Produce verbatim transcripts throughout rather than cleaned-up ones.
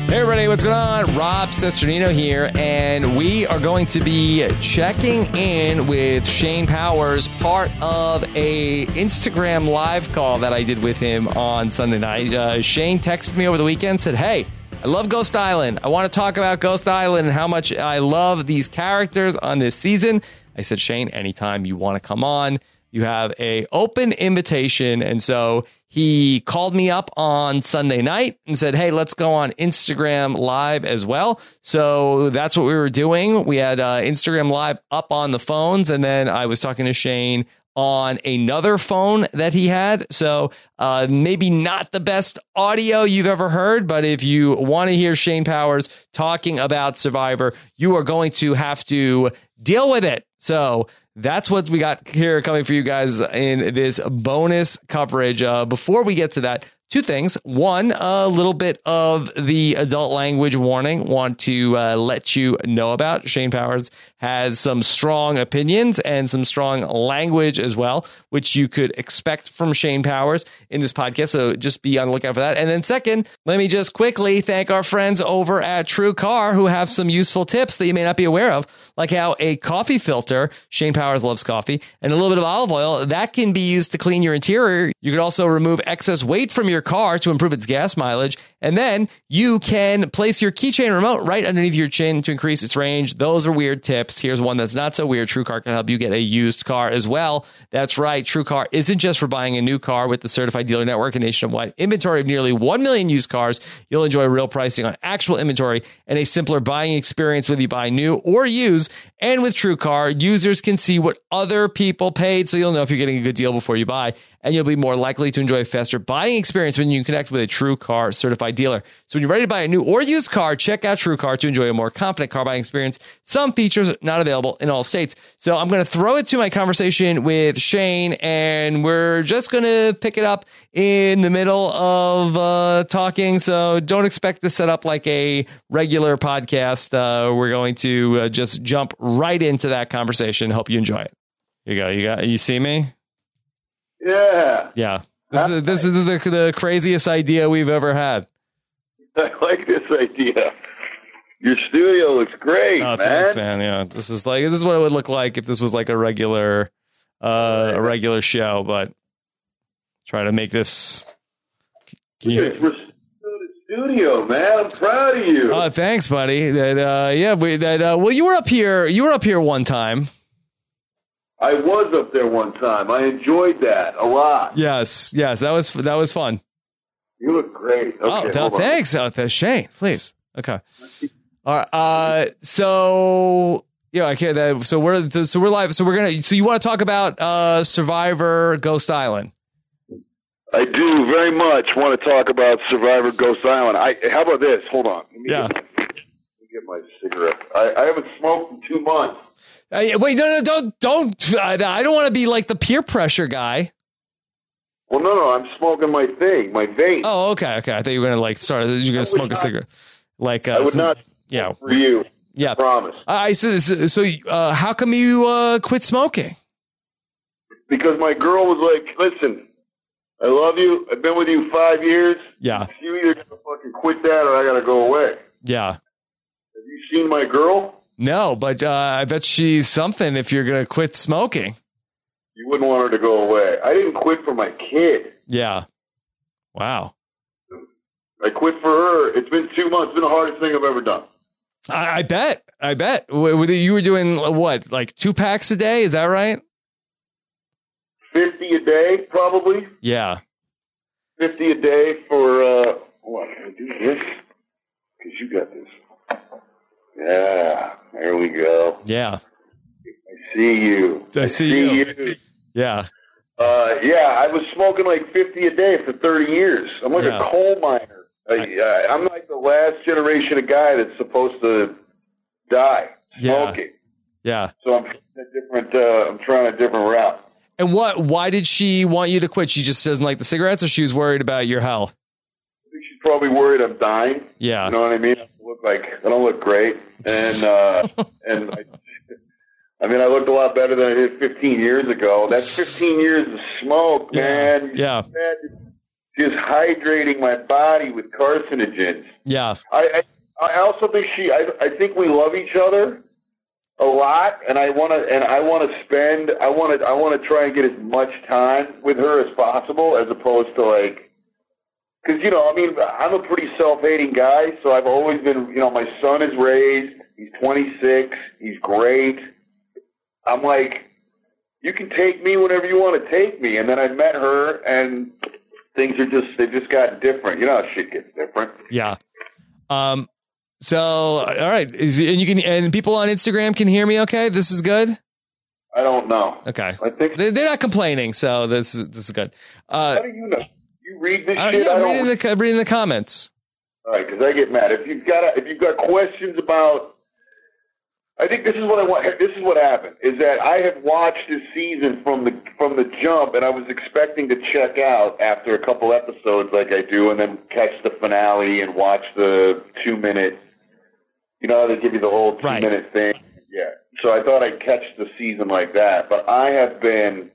Hey everybody, what's going on? Rob Cesternino here, and we are going to be checking in with Shane Powers, part of a Instagram live call that I did with him on Sunday night. Uh, Shane texted me over the weekend, said, hey, I love Ghost Island. I want to talk about Ghost Island and how much I love these characters on this season. I said, Shane, anytime you want to come on, you have a open invitation. And so he called me up on Sunday night and said, hey, let's go on Instagram Live as well. So that's what we were doing. We had uh, Instagram Live up on the phones, and then I was talking to Shane on another phone that he had. So uh, maybe not the best audio you've ever heard, but if you want to hear Shane Powers talking about Survivor, you are going to have to deal with it. So that's what we got here coming for you guys in this bonus coverage. Uh, before we get to that, two things. One, a little bit of the adult language warning. Want to uh, let you know about. Shane Powers has some strong opinions and some strong language as well, which you could expect from Shane Powers in this podcast. So just be on the lookout for that. And then second, let me just quickly thank our friends over at True Car who have some useful tips that you may not be aware of, like how a coffee filter, Shane Powers loves coffee, and a little bit of olive oil, that can be used to clean your interior. You could also remove excess weight from your car to improve its gas mileage. And then you can place your keychain remote right underneath your chin to increase its range. Those are weird tips. Here's one that's not so weird. True Car can help you get a used car as well. That's right. True Car isn't just for buying a new car. With the certified dealer network and nationwide inventory of nearly one million used cars, you'll enjoy real pricing on actual inventory and a simpler buying experience whether you buy new or used. And with True Car, users can see what other people paid, so you'll know if you're getting a good deal before you buy, and you'll be more likely to enjoy a faster buying experience when you connect with a True Car certified dealer. So when you're ready to buy a new or used car, check out True Car to enjoy a more confident car buying experience. Some features not available in all states. So I'm going to throw it to my conversation with Shane, and we're just going to pick it up in the middle of uh, talking. So don't expect this set up like a regular podcast. Uh, we're going to uh, just jump right into that conversation. Hope you enjoy it. Here you go. You got, you see me? Yeah. Yeah. This is this is the, the craziest idea we've ever had. I like this idea. Your studio looks great, oh, man. Thanks, man. Yeah, this is like this is what it would look like if this was like a regular, uh, a regular show. But try to make this. Can you? We're studio, man. I'm proud of you. Oh, thanks, buddy. That uh, yeah, we, that uh, well, you were up here. You were up here one time. I was up there one time. I enjoyed that a lot. Yes, yes, that was that was fun. You look great. Okay, oh, th- thanks, oh, th- Shane. Please, okay. All right. Uh, so yeah, I can't. Uh, so we're so we're live. So we're gonna. So you want to talk about uh, Survivor Ghost Island? I do very much want to talk about Survivor Ghost Island. I. How about this? Hold on. Let me yeah. Get, let me get my cigarette. I, I haven't smoked in two months. Uh, wait, no, no, don't, don't. Uh, I don't want to be like the peer pressure guy. Well, no, no, I'm smoking my thing, my vape. Oh, okay, okay. I thought you were gonna like start. You're gonna smoke not, a cigarette. Like uh, I would not. Yeah, for you. Yeah, I promise. I said. So, so uh, how come you uh, quit smoking? Because my girl was like, "Listen, I love you. I've been with you five years. Yeah, you either gotta fucking quit that or I gotta go away." Yeah. Have you seen my girl? No, but uh, I bet she's something if you're going to quit smoking. You wouldn't want her to go away. I didn't quit for my kid. Yeah. Wow. I quit for her. It's been two months. It's been the hardest thing I've ever done. I, I bet. I bet. You were doing what, like two packs a day? Is that right? fifty a day, probably. Yeah. fifty a day for, uh, what, can I do this? Because you got this. Yeah, there we go. Yeah. I see you. I, I see, see you. you. Yeah. Uh, yeah, I was smoking like fifty a day for thirty years. I'm like yeah. a coal miner. I, I, I'm like the last generation of guy that's supposed to die smoking. Yeah. yeah. So I'm trying a different. Uh, I'm trying a different route. And what? Why did she want you to quit? She just doesn't like the cigarettes, or she was worried about your health? I think she's probably worried I'm dying. Yeah. You know what I mean? I look like I don't look great, and uh, and I, I mean I looked a lot better than I did fifteen years ago. That's fifteen years of smoke, man. Yeah. yeah. just hydrating my body with carcinogens. Yeah. I I, I also think she. I, I think we love each other a lot, and I want to. And I want to spend. I want to. I want to try and get as much time with her as possible, as opposed to like. Because you know, I mean, I'm a pretty self-hating guy, so I've always been. You know, my son is raised. He's twenty-six. He's great. I'm like, you can take me whenever you want to take me. And then I met her, and things are just, they've just gotten different. You know how shit gets different. Yeah. Um. So, all right. Is, and you can, and people on Instagram can hear me okay? This is good? I don't know. Okay. I think they, they're not complaining, so this is, this is good. Uh, how do you know? You read this I, shit? yeah, I I'm don't reading the, reading the comments. All right, because I get mad. If you've got, a, if you've got questions about, I think this is what I want. This is what happened: is that I have watched this season from the from the jump, and I was expecting to check out after a couple episodes, like I do, and then catch the finale and watch the two minute. You know, they give you the whole two right. minute thing. Yeah. So I thought I'd catch the season like that, but I have been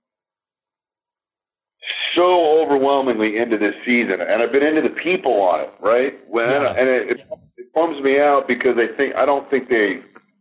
so overwhelmingly into this season, and I've been into the people on it. Right? When yeah. and it, it, it bums me out because I think I don't think they.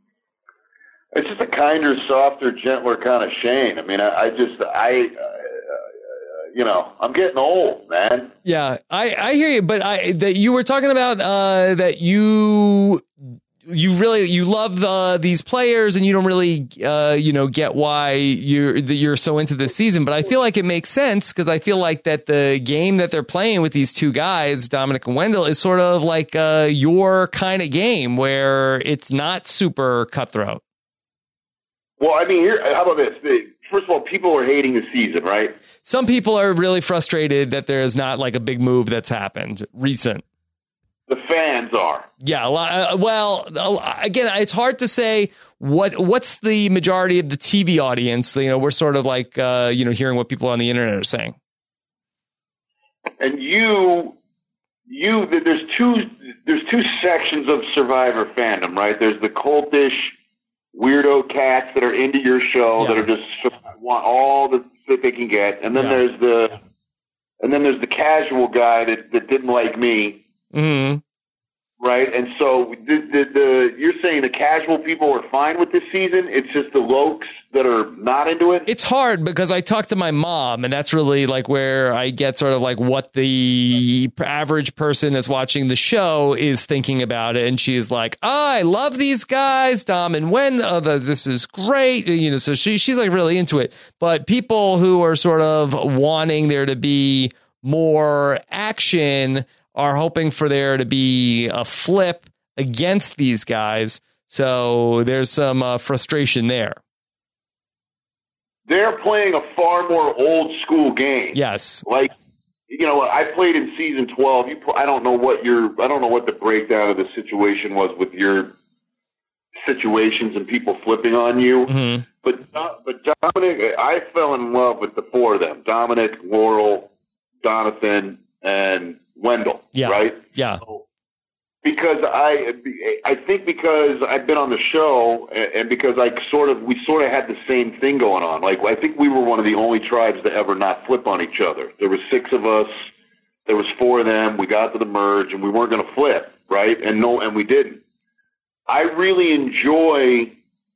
It's just a kinder, softer, gentler kind of Shane. I mean, I, I just, I, uh, you know, I'm getting old, man. Yeah, I, I hear you, but I that you were talking about uh, that you you really you love uh, these players and you don't really uh, you know get why you're that you're so into this season. But I feel like it makes sense because I feel like that the game that they're playing with these two guys, Dominic and Wendell, is sort of like uh, your kind of game where it's not super cutthroat. Well, I mean, here, how about this? First of all, people are hating the season, right? Some people are really frustrated that there's not like a big move that's happened recent. The fans are. Yeah. A lot, uh, well, again, it's hard to say what what's the majority of the T V audience. You know, we're sort of like, uh, you know, hearing what people on the internet are saying. And you, you, there's two, there's two sections of Survivor fandom, right? There's the cultish weirdo cats that are into your show yeah. that are just want all the that they can get, and then yeah. there's the and then there's the casual guy that, that didn't like me, mm-hmm. right? And so the, the the you're saying the casual people are fine with this season. It's just the lokes that are not into it. It's hard because I talked to my mom, and that's really like where I get sort of like what the average person that's watching the show is thinking about it. And she's like, oh, I love these guys, Dom and Wen. Oh, the, this is great. You know, so she she's like really into it. But people who are sort of wanting there to be more action are hoping for there to be a flip against these guys. So there's some uh, frustration there. They're playing a far more old school game. Yes. Like, you know, I played in season twelve. You, I don't know what your, I don't know what the breakdown of the situation was with your situations and people flipping on you. Mm-hmm. But, but Dominic, I fell in love with the four of them: Dominic, Laurel, Donathan, and Wendell. Yeah. Right. Yeah. So, Because I, I think because I've been on the show and because I sort of, we sort of had the same thing going on. Like, I think we were one of the only tribes to ever not flip on each other. There was six of us. There was four of them. We got to the merge and we weren't going to flip, right? And no, and we didn't. I really enjoy,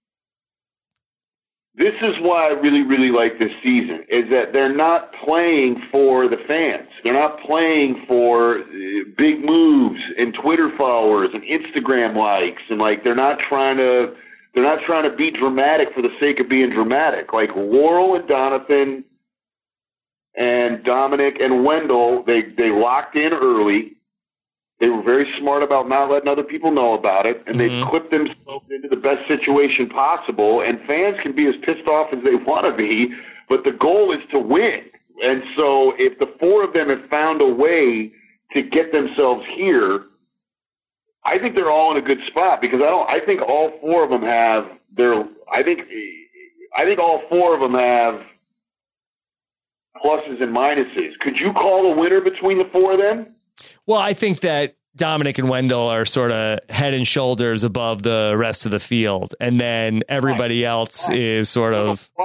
this is why I really, really like this season, is that they're not playing for the fans. They're not playing for big moves and Twitter followers and Instagram likes, and like they're not trying to they're not trying to be dramatic for the sake of being dramatic. Like Laurel and Donathan and Dominic and Wendell, they they locked in early. They were very smart about not letting other people know about it, and mm-hmm. they clipped themselves into the best situation possible. And fans can be as pissed off as they want to be, but the goal is to win. And so if the four of them have found a way to get themselves here, I think they're all in a good spot because I don't. I think all four of them have their. I think. I think all four of them have pluses and minuses. Could you call a winner between the four of them? Well, I think that Dominic and Wendell are sort of head and shoulders above the rest of the field, and then everybody else is sort of.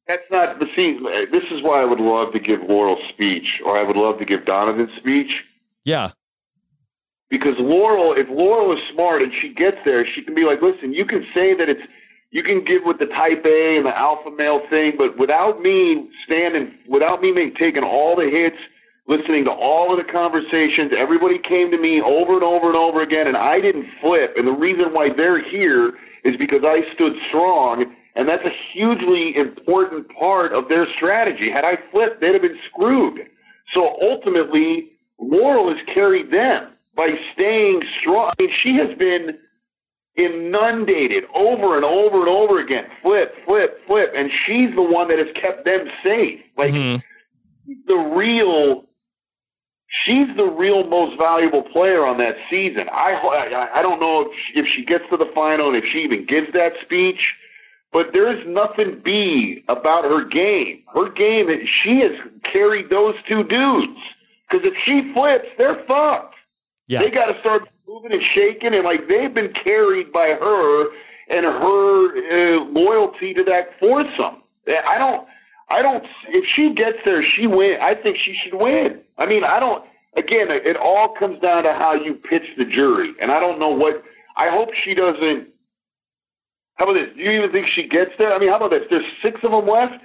That's not, but see, this is why I would love to give Laurel speech, or I would love to give Donovan speech. Yeah. Because Laurel, if Laurel is smart and she gets there, she can be like, listen, you can say that it's, you can give with the type A and the alpha male thing, but without me standing, without me making, taking all the hits, listening to all of the conversations, everybody came to me over and over and over again, and I didn't flip. And the reason why they're here is because I stood strong. And that's a hugely important part of their strategy. Had I flipped, they'd have been screwed. So ultimately, Laurel has carried them by staying strong. I mean, she has been inundated over and over and over again. Flip, flip, flip. And she's the one that has kept them safe. Like, mm-hmm. the real, she's the real most valuable player on that season. I, I, I don't know if she, if she gets to the final and if she even gives that speech. But there is nothing B about her game. Her game, she has carried those two dudes. Because if she flips, they're fucked. Yeah. They got to start moving and shaking, and like they've been carried by her and her uh, loyalty to that foursome. I don't, I don't. If she gets there, she win. I think she should win. I mean, I don't. Again, it all comes down to how you pitch the jury, and I don't know what. I hope she doesn't. How about this? Do you even think she gets there? I mean, how about this? There's six of them left?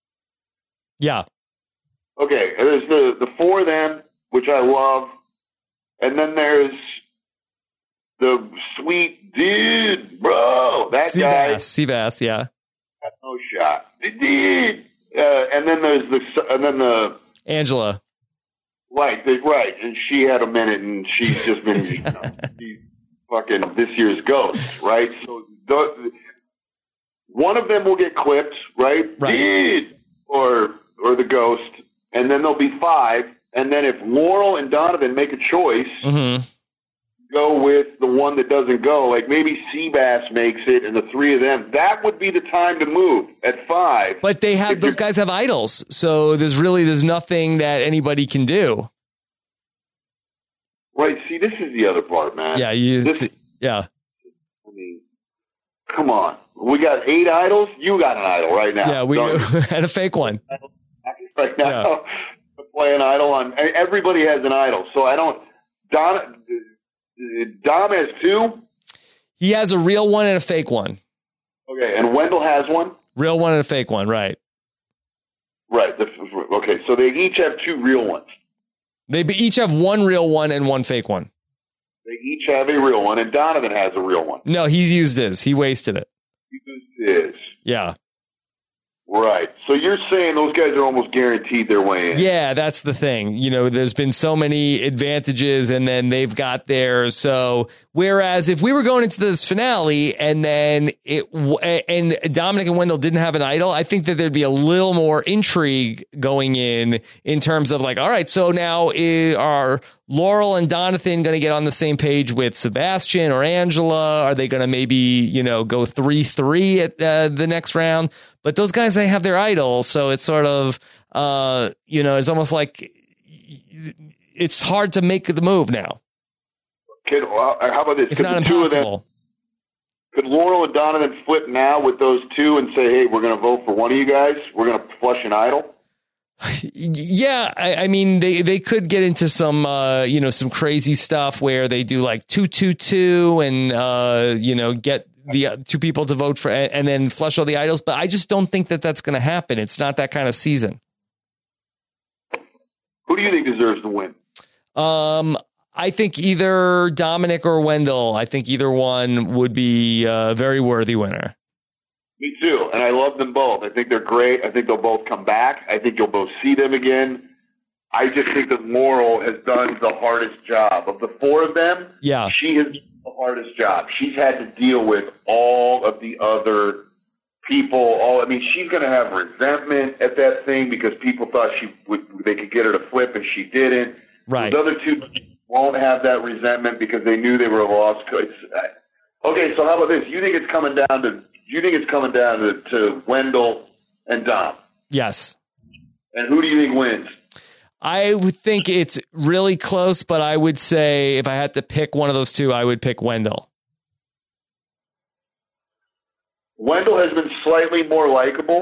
Yeah. Okay, there's the, the four of them, which I love. And then there's the sweet dude, bro. That Seabass, guy. Seabass, yeah. Got no shot. Dude. Uh, and then there's the, and then the. Angela. Right, right. And she had a minute, and she's just been, you know, she's fucking this year's ghost, right? So, The, one of them will get clipped, right? Right. Or or the ghost, and then there'll be five. And then if Laurel and Donovan make a choice, mm-hmm. go with the one that doesn't go. Like maybe Seabass makes it, and the three of them. That would be the time to move at five. But they have those guys have idols, so there's really there's nothing that anybody can do. Right. See, this is the other part, man. Yeah. You. This, See, yeah. I mean. Come on. We got eight idols. You got an idol right now. Yeah, we do. And a fake one. Right now, yeah. Play an idol on. Everybody has an idol. So I don't. Dom, Dom has two? He has a real one and a fake one. Okay, and Wendell has one? Real one and a fake one, right. Right. Okay, so they each have two real ones. They each have one real one and one fake one. They each have a real one, and Donovan has a real one. No, he's used his. He wasted it. He used his. Yeah. Right. So you're saying those guys are almost guaranteed their way in. Yeah, that's the thing. You know, there's been so many advantages and then they've got theirs. So whereas if we were going into this finale and then it and Dominic and Wendell didn't have an idol, I think that there'd be a little more intrigue going in in terms of like, all right, so now are Laurel and Donathan going to get on the same page with Sebastian or Angela? Are they going to maybe, you know, go three three at uh, the next round? But those guys, they have their idol. So it's sort of, uh, you know, it's almost like it's hard to make the move now. Could, uh, how about this? It's could not the two impossible. Of them, could Laurel and Donovan flip now with those two and say, hey, we're going to vote for one of you guys? We're going to flush an idol? Yeah, I, I mean, they, they could get into some, uh, you know, some crazy stuff where they do like two, two, two and, uh, you know, get the uh, two people to vote for and then flush all the idols. But I just don't think that that's going to happen. It's not that kind of season. Who do you think deserves to win? Um, I think either Dominic or Wendell. I think either one would be a very worthy winner. Me too, and I love them both. I think they're great. I think they'll both come back. I think you'll both see them again. I just think that Laurel has done the hardest job. Of the four of them, yeah, she has done the hardest job. She's had to deal with all of the other people. All I mean, she's going to have resentment at that thing because people thought she would, they could get her to flip, and she didn't. Right. The other two won't have that resentment because they knew they were a lost. Okay, so how about this? You think it's coming down to? You think it's coming down to, to Wendell and Dom? Yes. And who do you think wins? I would think it's really close, but I would say if I had to pick one of those two, I would pick Wendell. Wendell has been slightly more likable.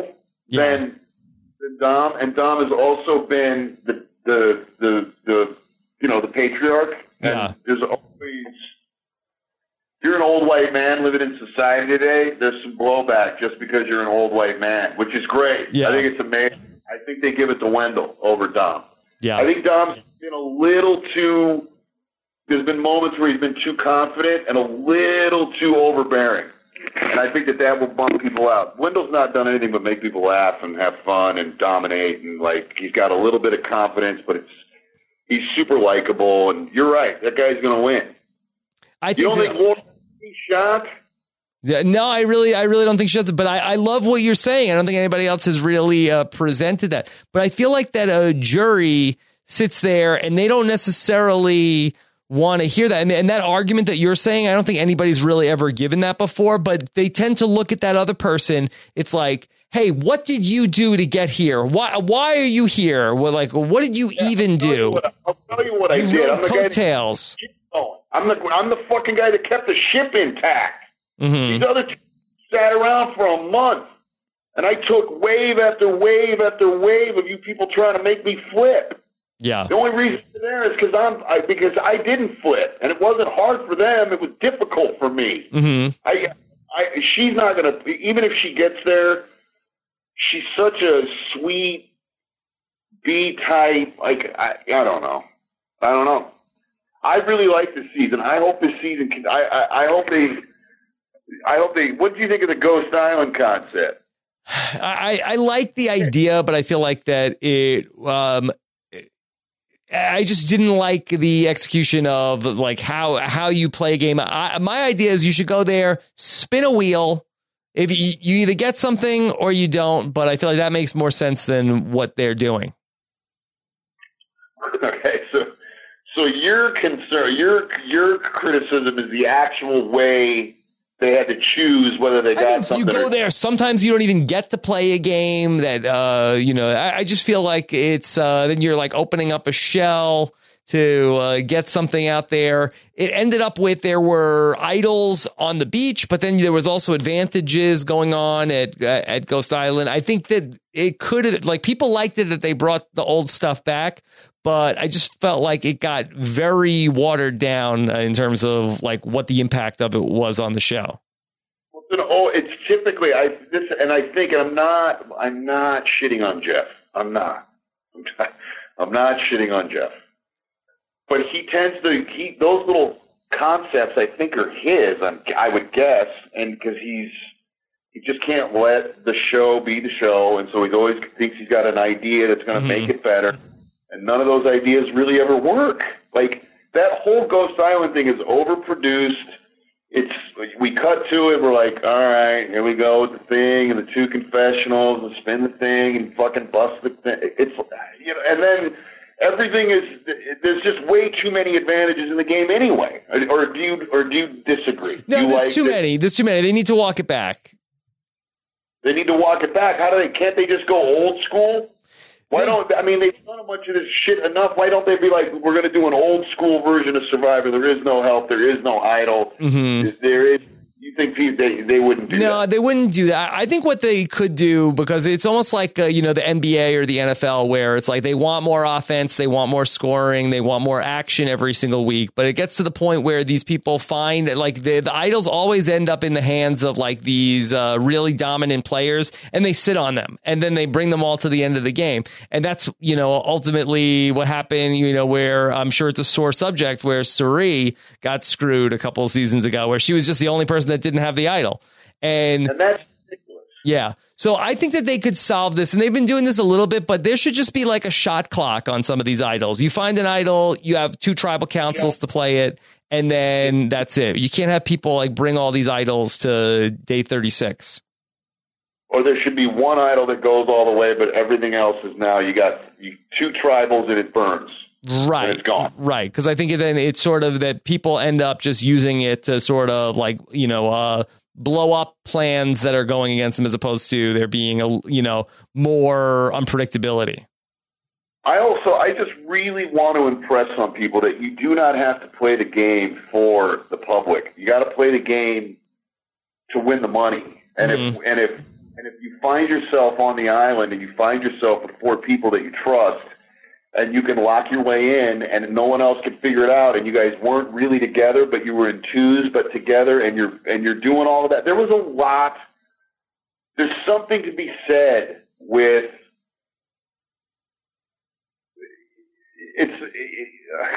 yeah. than, than Dom. And Dom has also been the, the, the, the you know, the patriarch. And yeah. there's always, you're an old white man living in society today, there's some blowback just because you're an old white man, which is great. Yeah. I think it's amazing. I think they give it to Wendell over Dom. Yeah. I think Dom's been a little too, there's been moments where he's been too confident and a little too overbearing. And I think that that will bump people out. Wendell's not done anything but make people laugh and have fun and dominate. And, like, he's got a little bit of confidence, but it's he's super likable. And you're right. That guy's going to win. I think you don't that, think Laura shot? Yeah, no, I really, I really don't think she does it. But I, I love what you're saying. I don't think anybody else has really uh, presented that. But I feel like that a jury sits there and they don't necessarily want to hear that. And, and that argument that you're saying, I don't think anybody's really ever given that before. But they tend to look at that other person. It's like, hey, what did you do to get here? Why, why are you here? Well, like, what did you yeah, even I'll do? What, I'll tell you what I you did. I'm the coattails. guy that, I'm the I'm the fucking guy that kept the ship intact. Mm-hmm. These other two sat around for a month, and I took wave after wave after wave of you people trying to make me flip. Yeah. The only reason they're there is because I'm I, because I didn't flip, and it wasn't hard for them. It was difficult for me. Mm-hmm. I, I she's not gonna even if she gets there. She's such a sweet B type. Like I, I don't know. I don't know. I really like this season. I hope this season can. I, I, I hope they. I hope they. What do you think of the Ghost Island concept? I, I like the idea, but I feel like that it. Um, I just didn't like the execution of like how how you play a game. I, my idea is you should go there, spin a wheel. If you, you either get something or you don't, but I feel like that makes more sense than what they're doing. Okay, so so your concern, your your criticism is the actual way they had to choose whether they got I mean, something. You go or- there. Sometimes you don't even get to play a game that, uh, you know, I, I just feel like it's, uh, then you're like opening up a shell to uh, get something out there. It ended up with there were idols on the beach, but then there was also advantages going on at uh, at Ghost Island. I think that it could have, like, people liked it that they brought the old stuff back, but I just felt like it got very watered down in terms of like what the impact of it was on the show. Well, you know, oh, it's typically I this, and I think and I'm not I'm not shitting on Jeff. I'm not. I'm not, I'm not shitting on Jeff. But he tends to he those little concepts I think are his. I'm, I would guess, and because he's he just can't let the show be the show, and so he always thinks he's got an idea that's going to mm-hmm. make it better. And none of those ideas really ever work. Like that whole Ghost Island thing is overproduced. It's we cut to it. We're like, all right, here we go with the thing and the two confessionals and spin the thing and fucking bust the thing. It's you know, and then. Everything is there's just way too many advantages in the game anyway. Or do you or do you disagree? No, do you there's like too that? many. There's too many. They need to walk it back. They need to walk it back. How do they? Can't they just go old school? Why they, don't I mean they've done a bunch of this shit enough? Why don't they be like, we're going to do an old school version of Survivor? There is no help. There is no idol. Mm-hmm. There is. You think they they wouldn't do no, that? No, they wouldn't do that. I think what they could do, because it's almost like, uh, you know, the N B A or the N F L, where it's like they want more offense, they want more scoring, they want more action every single week. But it gets to the point where these people find that, like, the, the idols always end up in the hands of, like, these uh, really dominant players, and they sit on them. And then they bring them all to the end of the game. And that's, you know, ultimately what happened, you know, where I'm sure it's a sore subject, where Cirie got screwed a couple of seasons ago, where she was just the only person that didn't have the idol. And, and that's ridiculous. Yeah. So I think that they could solve this, and they've been doing this a little bit, but there should just be like a shot clock on some of these idols. You find an idol, you have two tribal councils yeah. to play it, and then that's it. You can't have people like bring all these idols to day thirty-six. Or there should be one idol that goes all the way, but everything else is now you got two tribals and it burns. Right. And it's gone. Right. Because I think then it's sort of that people end up just using it to sort of like, you know, uh, blow up plans that are going against them, as opposed to there being a, you know, more unpredictability. I also, I just really want to impress on people that you do not have to play the game for the public. You got to play the game to win the money. And mm-hmm. if, and if, And if you find yourself on the island and you find yourself with four people that you trust, and you can lock your way in and no one else can figure it out, and you guys weren't really together, but you were in twos but together, and you're and you're doing all of that. There was a lot. There's something to be said with it's. It,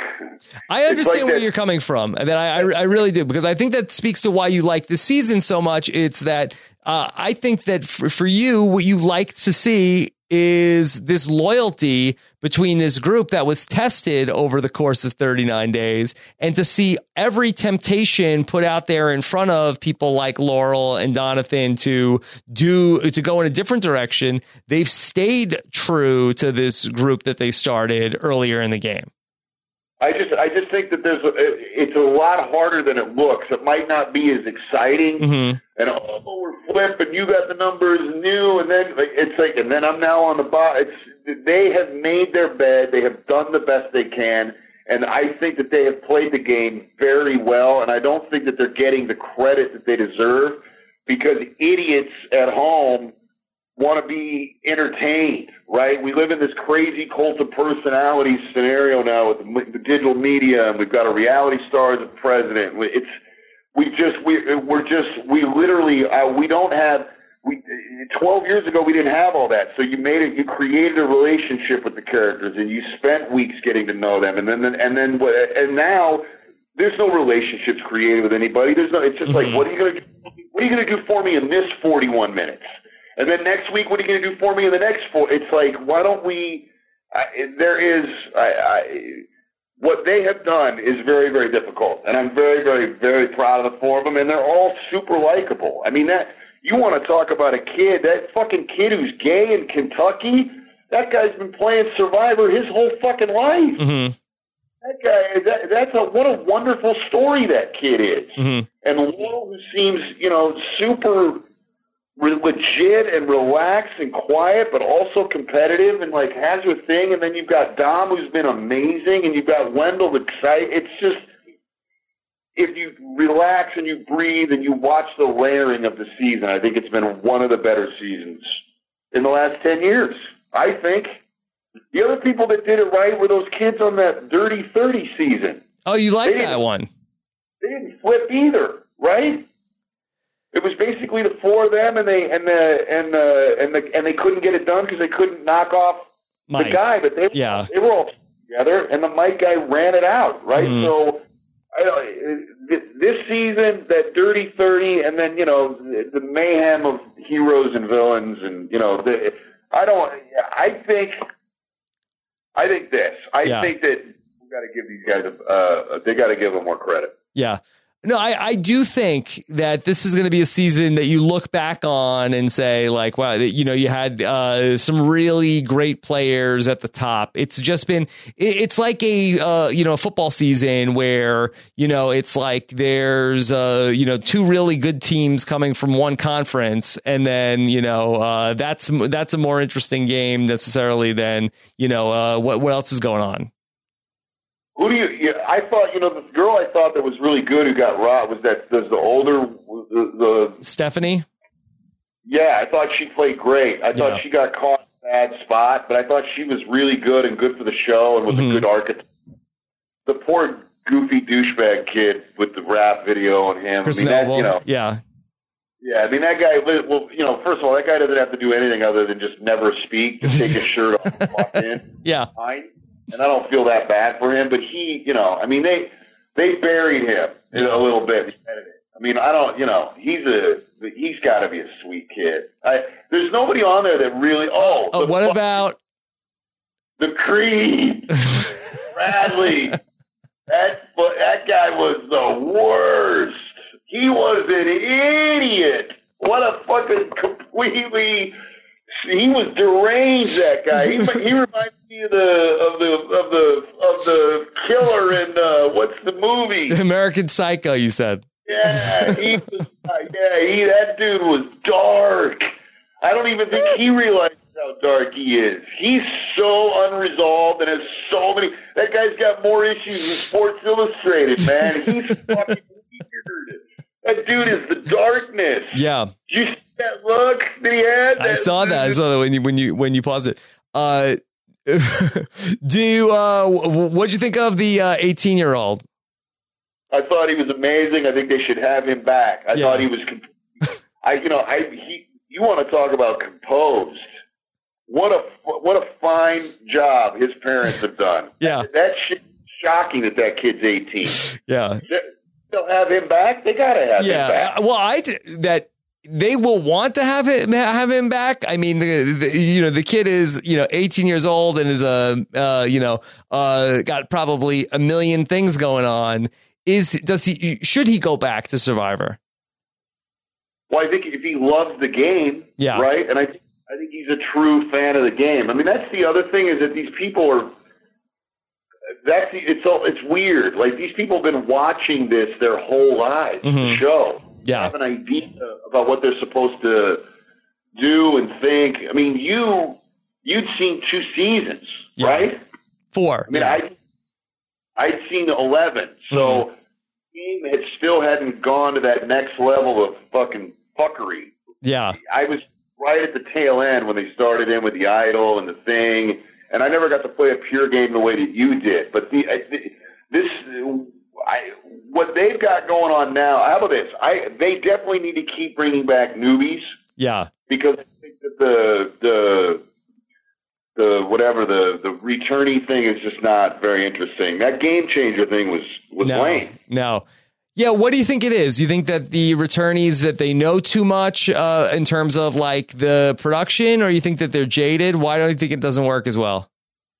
I understand like where you're coming from, and that I, I I really do, because I think that speaks to why you like this season so much. It's that uh, I think that for, for you, what you like to see is this loyalty between this group that was tested over the course of thirty-nine days, and to see every temptation put out there in front of people like Laurel and Donathan to do, to go in a different direction. They've stayed true to this group that they started earlier in the game. I just, I just think that there's, a, it's a lot harder than it looks. It might not be as exciting, mm-hmm. and oh, we're flipping. You got the numbers new, and then like, it's like, and then I'm now on the bottom. It's they have made their bed. They have done the best they can, and I think that they have played the game very well. And I don't think that they're getting the credit that they deserve, because idiots at home want to be entertained, right? We live in this crazy cult of personality scenario now with the digital media, and we've got a reality star as a president. It's we just we we're just we literally uh, we don't have we twelve years ago we didn't have all that. So you made it, you created a relationship with the characters, and you spent weeks getting to know them, and then and then and now there's no relationships created with anybody. There's no. It's just mm-hmm. like, what are you gonna do? What are you gonna do for me in this forty-one minutes? And then next week, what are you going to do for me in the next four? It's like, why don't we I, – there is I, I, – what they have done is very, very difficult. And I'm very, very, very proud of the four of them. And they're all super likable. I mean, that you want to talk about a kid, that fucking kid who's gay in Kentucky, that guy's been playing Survivor his whole fucking life. Mm-hmm. That guy, that, that's a – what a wonderful story that kid is. Mm-hmm. And Laurel, who seems, you know, super – legit and relaxed and quiet, but also competitive and like has her thing. And then you've got Dom, who's been amazing, and you've got Wendell, excited. It's just, if you relax and you breathe and you watch the layering of the season, I think it's been one of the better seasons in the last ten years. I think the other people that did it right were those kids on that Dirty thirty season. Oh, you like that one? They didn't flip either, right? It was basically the four of them, and they and the and the and the and they couldn't get it done because they couldn't knock off Mike. The guy. But they yeah. they were all together, and the Mike guy ran it out, right? Mm-hmm. So I, this season, that Dirty thirty, and then you know the, the mayhem of heroes and villains, and you know the, I don't. I think I think this. I yeah. think that we got to give these guys. A, uh, they got to give them more credit. Yeah. No, I, I do think that this is going to be a season that you look back on and say, like, wow, you know, you had uh, some really great players at the top. It's just been, it's like a, uh, you know, a football season where, you know, it's like there's, uh, you know, two really good teams coming from one conference. And then, you know, uh, that's, that's a more interesting game necessarily than, you know, uh, what, what else is going on. Who do you? Yeah, I thought you know the girl I thought that was really good who got robbed was that was the older the, the Stephanie. Yeah, I thought she played great. I thought yeah. she got caught in a bad spot, but I thought she was really good and good for the show and was mm-hmm. a good architect. The poor goofy douchebag kid with the rap video on him. Chris I mean, Noble. that, you know, yeah, yeah. I mean, that guy. Well, you know, first of all, that guy doesn't have to do anything other than just never speak, just take his shirt off and walk in. Yeah. Fine. And I don't feel that bad for him, but he, you know, I mean, they they buried him in a little bit. I mean, I don't, you know, he's a he's got to be a sweet kid. I, there's nobody on there that really. Oh, uh, what about the Creed? Bradley. That that guy was the worst. He was an idiot. What a fucking completely. He was deranged. That guy. He he reminds me of the of the of the of the killer in uh, what's the movie? American Psycho. You said. Yeah, he was. Uh, yeah, he that dude was dark. I don't even think he realizes how dark he is. He's so unresolved and has so many. That guy's got more issues than Sports Illustrated, man. He's fucking weird. That dude is the darkness. Yeah. Did you see that look that he had? That, I saw that. I saw that when you when you when you pause it. Uh, do you, uh, what'd you think of the uh, eighteen year old? I thought he was amazing. I think they should have him back. I yeah. thought he was. I you know I he. You want to talk about composed? What a what a fine job his parents have done. Yeah, that, that shit shocking that that kid's eighteen. Yeah, they'll have him back. They gotta have yeah. him back. Well, I that. They will want to have it, have him back. I mean, the, the, you know, the kid is, you know, eighteen years old and is a, uh, you know, uh, got probably a million things going on. Is does he should he go back to Survivor? Well, I think if he loves the game, yeah, right, and I I think he's a true fan of the game. I mean, that's the other thing is that these people are. That's the, it's all it's weird. Like these people have been watching this their whole lives. Mm-hmm. The show. Yeah. Have an idea about what they're supposed to do and think. I mean, you you'd seen two seasons, yeah. right? Four. I mean, yeah. I I'd seen eleven, so mm-hmm. the game had still hadn't gone to that next level of fucking fuckery. Yeah, I was right at the tail end when they started in with the idol and the thing, and I never got to play a pure game the way that you did. But the, the this. I, what they've got going on now, how about this? I they definitely need to keep bringing back newbies. Yeah, because I think that the the the whatever the the returnee thing is just not very interesting. That game changer thing was was no, lame. No. Yeah, what do you think it is? You think that the returnees that they know too much uh, in terms of like the production, or you think that they're jaded? Why do you think it doesn't work as well?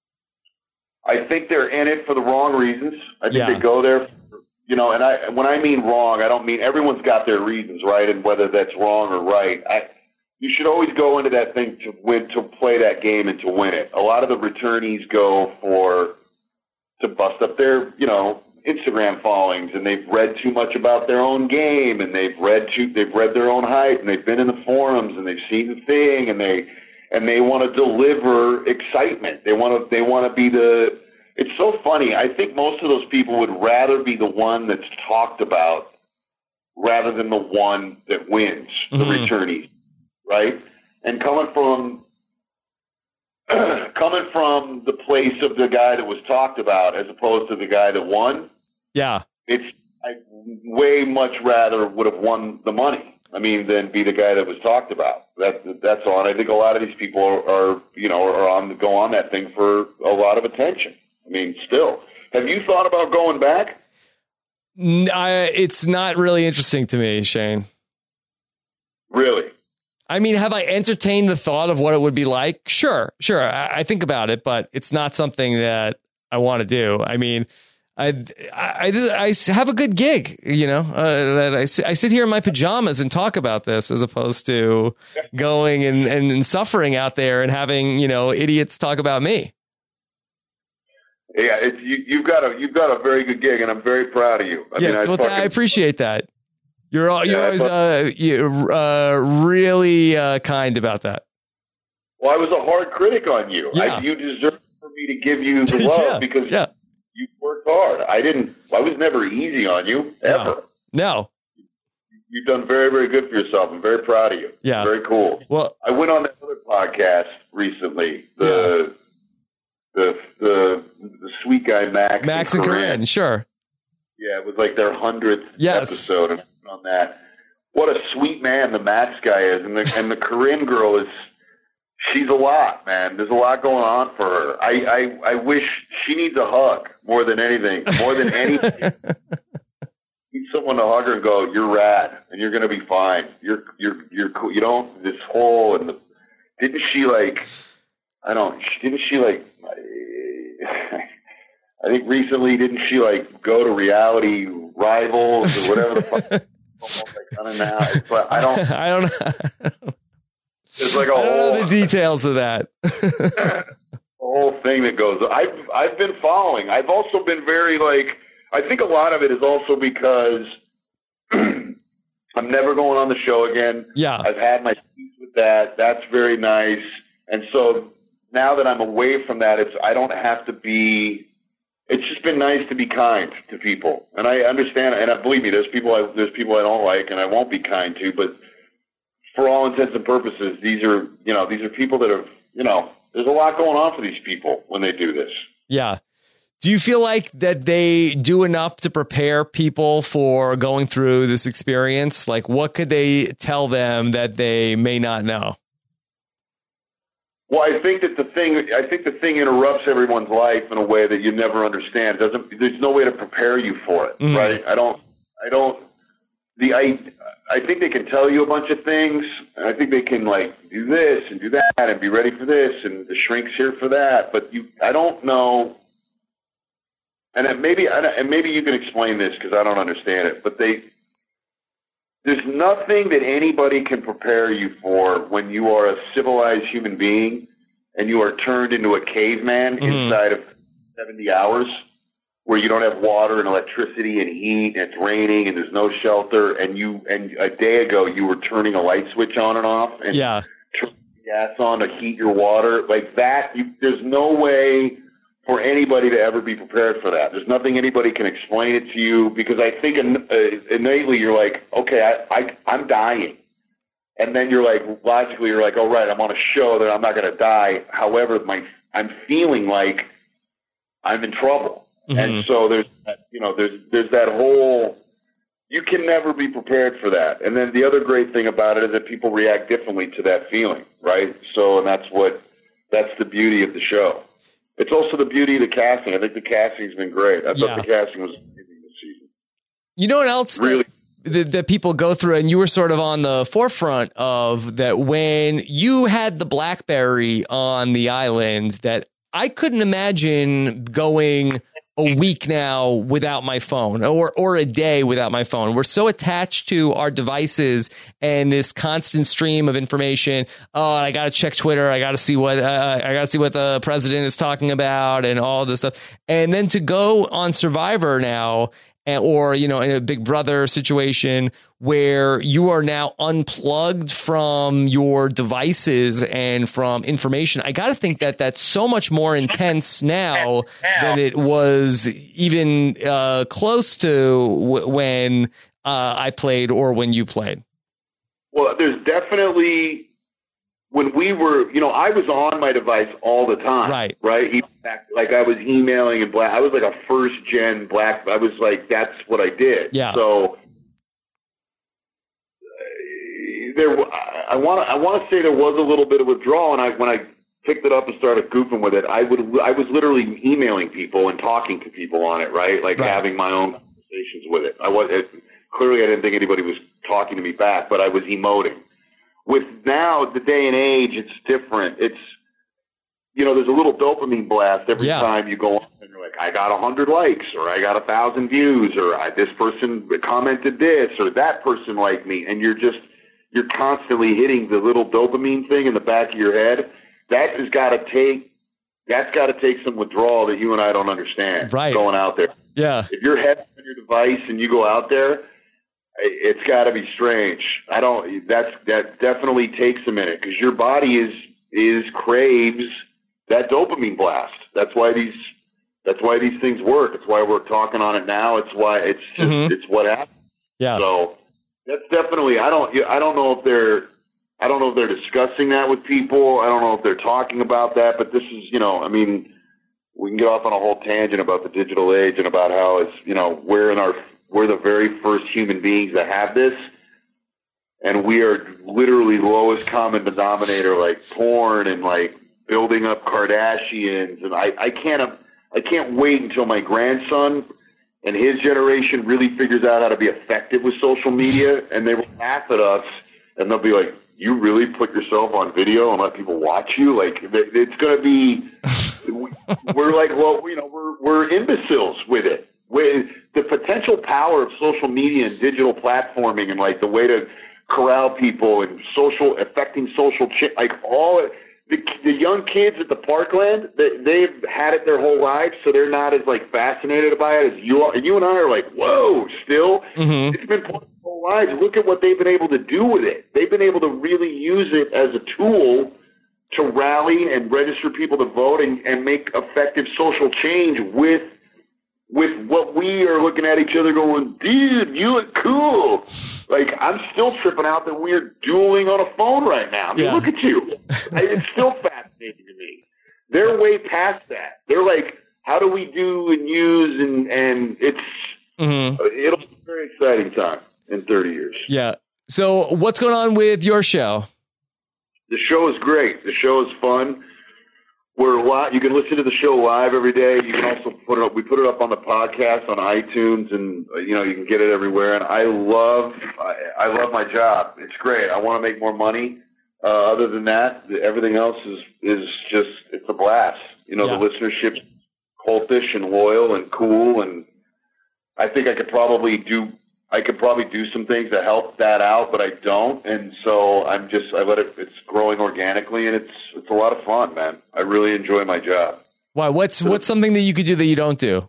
I think they're in it for the wrong reasons. I think yeah. they go there, for, you know, and I when I mean wrong, I don't mean everyone's got their reasons, right? And whether that's wrong or right, I you should always go into that thing to win, to play that game and to win it. A lot of the returnees go for to bust up their, you know, Instagram followings, and they've read too much about their own game, and they've read too, they've read their own hype, and they've been in the forums, and they've seen the thing, and they. And they want to deliver excitement. They want to. They want to be the. It's so funny. I think most of those people would rather be the one that's talked about rather than the one that wins, the mm-hmm. returnee, right? And coming from coming from the place of the guy that was talked about as opposed to the guy that won. Yeah, it's I way much rather would have won the money. I mean, than be the guy that was talked about. That's that's all. And I think a lot of these people are, are you know, are on go on that thing for a lot of attention. I mean, still, have you thought about going back? I, it's not really interesting to me, Shane. Really? I mean, have I entertained the thought of what it would be like? Sure, sure. I, I think about it, but it's not something that I want to do. I mean. I, I, I have a good gig, you know, uh, that I, I sit here in my pajamas and talk about this as opposed to going and, and, and suffering out there and having, you know, idiots talk about me. Yeah, it's, you, you've got a you've got a very good gig, and I'm very proud of you. I yeah, mean, I, well, fucking, I appreciate that. You're all, you're yeah, always uh, you're, uh, really uh, kind about that. Well, I was a hard critic on you. Yeah. I, you deserve for me to give you the love yeah, because. Yeah. You worked hard. I didn't. I was never easy on you ever. No. no. You've done very, very good for yourself. I'm very proud of you. Yeah. Very cool. Well, I went on that other podcast recently. The yeah. the, the the sweet guy Max. Max and Corinne. Corinne. Sure. Yeah, it was like their hundredth yes. episode, and on that, what a sweet man the Max guy is, and the and the Corinne girl is. She's a lot, man. There's a lot going on for her. I, I, I wish she needs a hug more than anything. More than anything. Need someone to hug her and go, "You're rad, and you're going to be fine. You're you're you're cool." You know, this whole and the, didn't she like? I don't. Didn't she like? I think recently didn't she like go to Reality Rivals or whatever the fuck? Almost like done it now. But I don't. I don't know. There's like a I don't whole know the details of that. the whole thing that goes. I've I've been following. I've also been very like. I think a lot of it is also because I'm never going on the show again. Yeah, I've had my peace with that. That's very nice. And so now that I'm away from that, it's I don't have to be it's just been nice to be kind to people. And I understand, and I, believe me, there's people I, there's people I don't like and I won't be kind to, but for all intents and purposes, these are, you know, these are people that have, you know, there's a lot going on for these people when they do this. Yeah. Do you feel like that they do enough to prepare people for going through this experience? Like, what could they tell them that they may not know? Well, I think that the thing, I think the thing interrupts everyone's life in a way that you never understand. It doesn't, there's no way to prepare you for it, mm-hmm. right? I don't, I don't, the, I, I think they can tell you a bunch of things. And I think they can like do this and do that and be ready for this and the shrink's here for that. But you, I don't know. And maybe, and maybe you can explain this because I don't understand it, but they, there's nothing that anybody can prepare you for when you are a civilized human being and you are turned into a caveman mm-hmm. inside of seventy hours where you don't have water and electricity and heat and it's raining and there's no shelter and you, and a day ago you were turning a light switch on and off and yeah. turning gas on to heat your water like that. You, there's no way for anybody to ever be prepared for that. There's nothing anybody can explain it to you because I think uh, innately you're like, okay, I, I, I'm dying. And then you're like, logically you're like, oh, right, I'm on a show that I'm not going to die. However, my, I'm feeling like I'm in trouble. Mm-hmm. And so there's, you know, there's, there's that whole, you can never be prepared for that. And then the other great thing about it is that people react differently to that feeling, right? So, and that's what, that's the beauty of the show. It's also the beauty of the casting. I think the casting's been great. I thought yeah. the casting was amazing this season. You know what else really that, that, that people go through, and you were sort of on the forefront of that when you had the BlackBerry on the island, that I couldn't imagine going a week now without my phone or or a day without my phone. We're so attached to our devices and this constant stream of information. Oh, I got to check Twitter. I got to see what uh, I got to see what the president is talking about and all this stuff. And then to go on Survivor now, or, you know, in a Big Brother situation where you are now unplugged from your devices and from information. I got to think that that's so much more intense now than it was even uh, close to w- when uh, I played or when you played. Well, there's definitely, when we were, you know, I was on my device all the time. Right. Right. Even back, like I was emailing and black. I was like a first gen black. I was like, that's what I did. Yeah. So there, I want to, I want to say there was a little bit of withdrawal. And I, when I picked it up and started goofing with it, I would, I was literally emailing people and talking to people on it. Right. Like right. having my own conversations with it. I was, it, clearly I didn't think anybody was talking to me back, but I was emoting. With now, the day and age, it's different. It's, you know, there's a little dopamine blast every yeah. time you go on and you're like, I got a hundred likes, or I got a thousand views, or I, this person commented this, or that person liked me. And you're just, you're constantly hitting the little dopamine thing in the back of your head. That has got to take, that's got to take some withdrawal that you and I don't understand. Right. Going out there. Yeah. If your head's on your device and you go out there, it's got to be strange. I don't. That's that definitely takes a minute because your body is is craves that dopamine blast. That's why these. That's why these things work. It's why we're talking on it now. It's why it's just, mm-hmm. it's what happens. Yeah. So that's definitely. I don't. I don't know if they're. I don't know if they're discussing that with people. I don't know if they're talking about that. But this is. You know. I mean, we can get off on a whole tangent about the digital age and about how it's. You know, we're in our. We're the very first human beings that have this, and we are literally lowest common denominator, like porn and like building up Kardashians. And I, I can't, I can't wait until my grandson and his generation really figures out how to be effective with social media, and they will laugh at us, and they'll be like, "You really put yourself on video and let people watch you?" Like it's going to be, we're like, well, you know, we're we're imbeciles with it. With the potential power of social media and digital platforming and like the way to corral people and social affecting social ch- like all the, the young kids at the Parkland, they, they've had it their whole lives, so they're not as like fascinated by it as you are. And you and I are like, whoa, still, mm-hmm. It's been part of their whole lives. Look at what they've been able to do with it. They've been able to really use it as a tool to rally and register people to vote and, and make effective social change with with what we are looking at each other going, dude, you look cool. Like, I'm still tripping out that we're dueling on a phone right now. I mean, Yeah. look at you. I, it's still fascinating to me. They're way past that. They're like, how do we do and use, and, and it's, mm-hmm. it'll be a very exciting time in thirty years. Yeah. So what's going on with your show? The show is great. The show is fun. We're live. You can listen to the show live every day. You can also put it up. We put it up on the podcast on iTunes, and you know you can get it everywhere. And I love, I, I love my job. It's great. I want to make more money. Uh, other than that, everything else is is just it's a blast. You know, yeah. the listenership's cultish and loyal and cool, and I think I could probably do. I could probably do some things to help that out, but I don't. And so I'm just, I let it, it's growing organically, and it's, it's a lot of fun, man. I really enjoy my job. Why? What's, so, what's something that you could do that you don't do?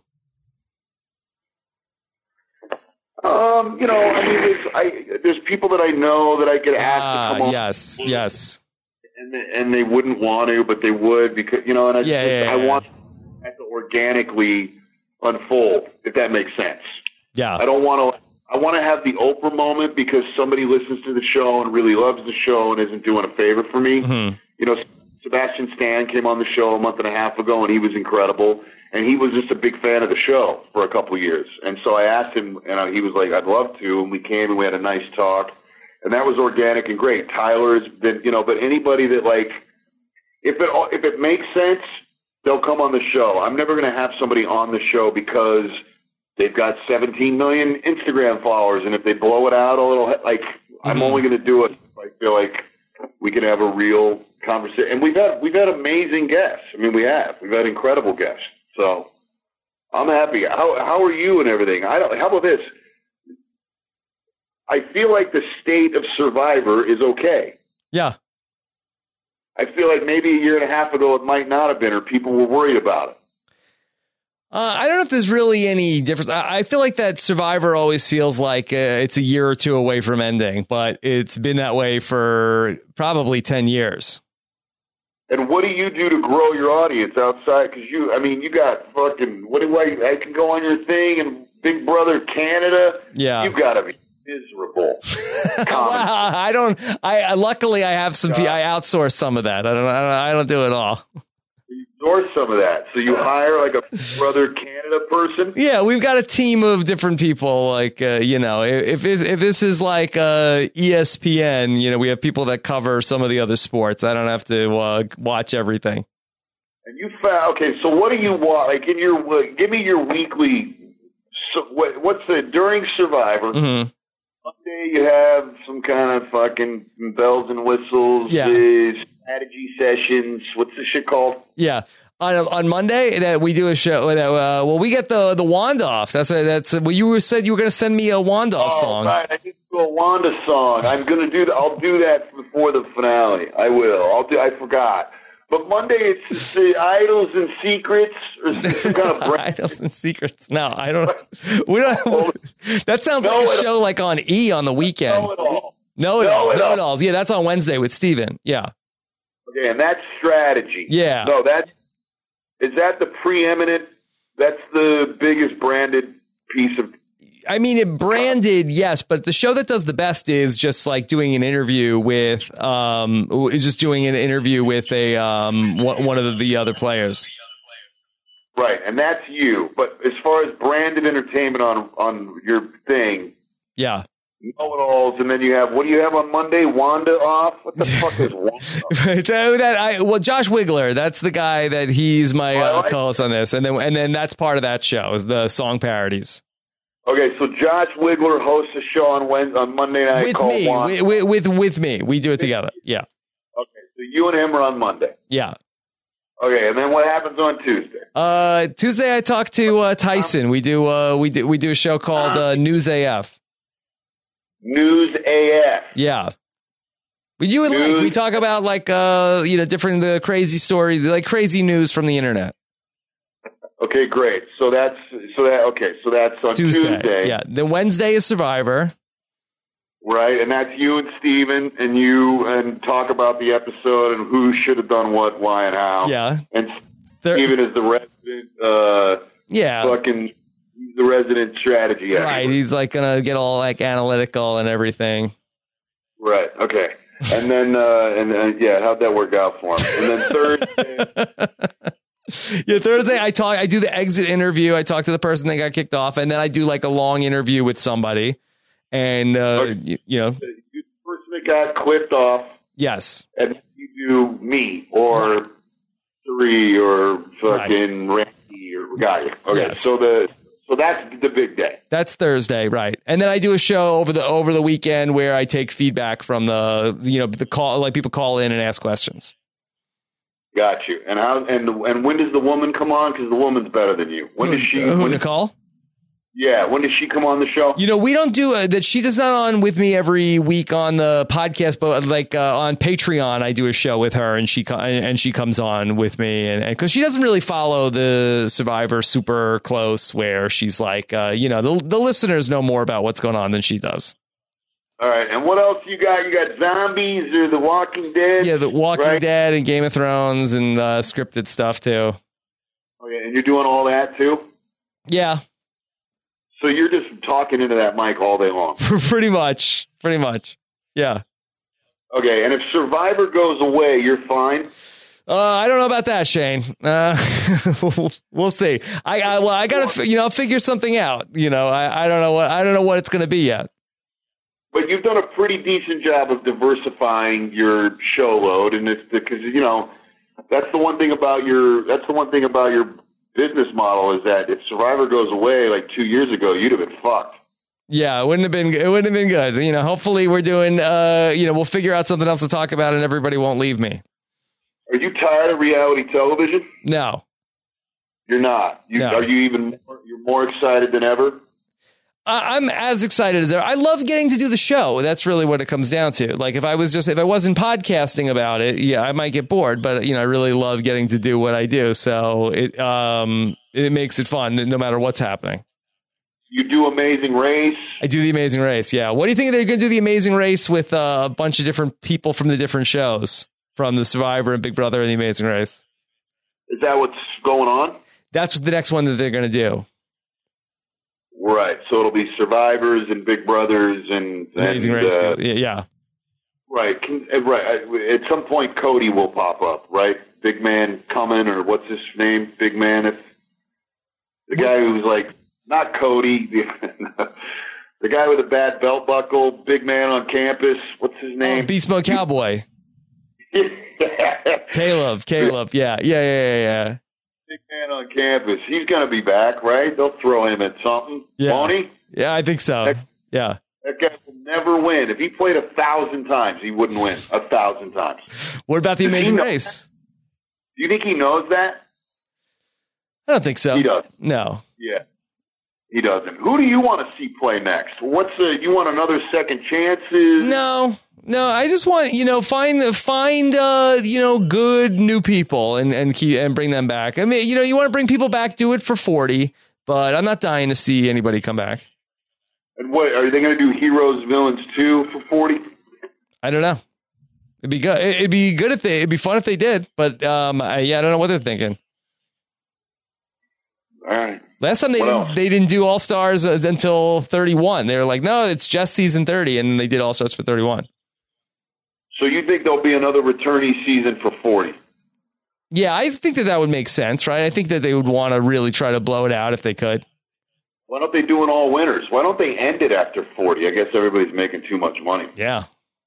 Um, you know, I mean, there's, I, there's people that I know that I could ask ah, to come on. Yes, yes. And they, and they wouldn't want to, but they would because, you know, and I, yeah, just, yeah, I yeah. want that to organically unfold, if that makes sense. Yeah. I don't want to, I want to have the Oprah moment because somebody listens to the show and really loves the show and isn't doing a favor for me. Mm-hmm. You know, Sebastian Stan came on the show a month and a half ago, and he was incredible. And he was just a big fan of the show for a couple of years. And so I asked him, and he was like, I'd love to. And we came and we had a nice talk. And that was organic and great. Tyler's been, you know, but anybody that, like, if it, if it makes sense, they'll come on the show. I'm never going to have somebody on the show because they've got seventeen million Instagram followers, and if they blow it out a little, like, mm-hmm. I'm only going to do it if I feel like we can have a real conversation. And we've had we've had amazing guests. I mean, we have we've had incredible guests. So I'm happy. How how are you and everything? I don't. How about this? I feel like the state of Survivor is okay. Yeah. I feel like maybe a year and a half ago it might not have been, or people were worried about it. Uh, I don't know if there's really any difference. I, I feel like that Survivor always feels like uh, it's a year or two away from ending, but it's been that way for probably ten years. And what do you do to grow your audience outside? Because you, I mean, you got fucking, what do I, I can go on your thing and Big Brother Canada. Yeah. You've got to be miserable. Well, I don't, I, luckily I have some, God. I outsource some of that. I don't, I don't, I don't do it all. You source some of that. So you hire like a Brother Canada person? Yeah, we've got a team of different people. Like, uh, you know, if, if if this is like uh, E S P N, you know, we have people that cover some of the other sports. I don't have to uh, watch everything. And you found, okay, so what do you want? Like in your, uh, give me your weekly, so what, what's the, during Survivor, mm-hmm. Monday you have some kind of fucking bells and whistles, yeah. uh, strategy sessions. What's the shit called? Yeah, on on Monday that we do a show. That, uh, well, we get the the wand off. That's a, that's a, well, you were said you were going to send me a wand off oh, song. Right, I did do a Wanda song. I'm going to do that. I'll do that before the finale. I will. I'll do. I forgot. But Monday it's the Idols and Secrets or some kind of brand. Idols and Secrets. No, I don't. We don't. That sounds no, like a show like on E on the weekend. No, it all. No, it all. No, it all. Yeah, that's on Wednesday with Steven. Yeah. Okay, and that's strategy. Yeah. No, that is that the preeminent. That's the biggest branded piece of. I mean, it branded, yes, but the show that does the best is just like doing an interview with, um, is just doing an interview with a um one of the other players. Right, and that's you. But as far as branded entertainment on on your thing, yeah. Know-it-alls, and then you have, what do you have on Monday? Wanda off? What the fuck is Wanda? that I, well, Josh Wigler, that's the guy that he's my uh, like co-host on this, and then and then that's part of that show is the song parodies. Okay, so Josh Wigler hosts a show on Wednesday, on Monday night with called me, Wanda. With, with with me, we do it together. Yeah. Okay, so you and him are on Monday. Yeah. Okay, and then what happens on Tuesday? Uh, Tuesday I talk to uh, Tyson. We do uh we do we do a show called uh, News A F. News A F. Yeah. But you and Mike, we talk about like uh you know different the crazy stories, like crazy news from the internet. Okay, great. So that's so that okay, so that's on Tuesday. Tuesday. Yeah. Then Wednesday is Survivor. Right, and that's you and Steven and you and talk about the episode and who should have done what, why, and how. Yeah. And There, Steven is the resident uh yeah. fucking he's the resident strategy expert. Right. He's like going to get all like analytical and everything. Right. Okay. And then, uh, and uh, yeah, how'd that work out for him? And then Thursday. yeah, Thursday I talk. I do the exit interview. I talk to the person that got kicked off, and then I do like a long interview with somebody. And uh, okay. you, you know, the person that got clipped off. Yes. And you do me or three or fucking right. Randy or got you. Okay. Yes. So the. So that's the big day. That's Thursday, right? And then I do a show over the over the weekend where I take feedback from the you know the call, like people call in and ask questions. Got you. And how and and when does the woman come on? Because the woman's better than you. When who, does she? Who, when Nicole? Yeah. When does she come on the show? You know, we don't do uh, that. She does not on with me every week on the podcast, but like uh, on Patreon, I do a show with her, and she and she comes on with me, and because she doesn't really follow the Survivor super close, where she's like, uh, you know, the the listeners know more about what's going on than she does. All right, and what else you got? You got zombies or The Walking Dead? Yeah, The Walking right? Dead and Game of Thrones and uh, scripted stuff too. Okay, and you're doing all that too? Yeah. So you're just talking into that mic all day long? Pretty much. Pretty much. Yeah. Okay, and if Survivor goes away, you're fine? Uh, I don't know about that, Shane. Uh, we'll see. I, I well, I gotta, you know, figure something out. You know, I, I don't know what I don't know what it's going to be yet. But you've done a pretty decent job of diversifying your show load, and it's because you know that's the one thing about your that's the one thing about your business model is that if Survivor goes away like two years ago, you'd have been fucked. Yeah, it wouldn't have been. It wouldn't have been good. You know, hopefully we're doing. Uh, you know, we'll figure out something else to talk about, and everybody won't leave me. Are you tired of reality television? No, you're not. You, no. Are you even? More, you're more excited than ever. I'm as excited as ever. I love getting to do the show. That's really what it comes down to. Like if I was just, if I wasn't podcasting about it, yeah, I might get bored, but you know, I really love getting to do what I do. So it, um, it makes it fun no matter what's happening. You do Amazing Race. I do the Amazing Race. Yeah. What do you think they're going to do the Amazing Race with uh, a bunch of different people from the different shows, from the Survivor and Big Brother and the Amazing Race? Is that what's going on? That's the next one that they're going to do. Right, so it'll be Survivors and Big Brothers and Amazing and, Race. Uh, yeah, right. Can, right. At some point, Cody will pop up. Right, Big Man coming, or what's his name? Big Man. If the guy who was like not Cody, the, the guy with a bad belt buckle, Big Man on campus. What's his name? Oh, Beast Mode Cowboy. Caleb. Caleb. Yeah. Yeah. Yeah. Yeah. Yeah. Big Man on campus. He's going to be back, right? They'll throw him at something. Yeah. Won't he? Yeah, I think so. That, yeah. That guy will never win. If he played a thousand times, he wouldn't win a thousand times. What about the Amazing Race? Do you think he knows that? I don't think so. He does. No. Yeah. He doesn't. Who do you want to see play next? What's the, you want another second chances? No. No, I just want, you know, find, find, uh, you know, good new people and, and keep, and bring them back. I mean, you know, you want to bring people back, do it for forty, but I'm not dying to see anybody come back. And what, are they going to do Heroes, Villains two for forty? I don't know. It'd be good. It'd be good if they, it'd be fun if they did, but, um, I, yeah, I don't know what they're thinking. All right. Last time they didn't, they didn't do All Stars until thirty-one. They were like, no, it's just season thirty. And they did All Stars for thirty-one. So you think there'll be another returnee season for forty? Yeah, I think that that would make sense, right? I think that they would want to really try to blow it out if they could. Why don't they do an all winners? Why don't they end it after forty? I guess everybody's making too much money. Yeah.